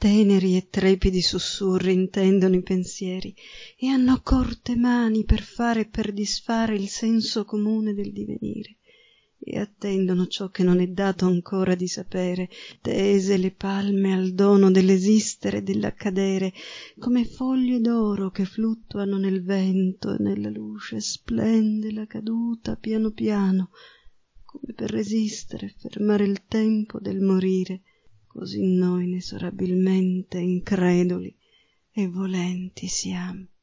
teneri e trepidi sussurri intendono i pensieri e hanno corte mani per fare e per disfare il senso comune del divenire e attendono ciò che non è dato ancora di sapere, tese le palme al dono dell'esistere e dell'accadere, come foglie d'oro che fluttuano nel vento e nella luce, splende la caduta piano piano, come per resistere e fermare il tempo del morire. Così noi inesorabilmente increduli e volenti siamo.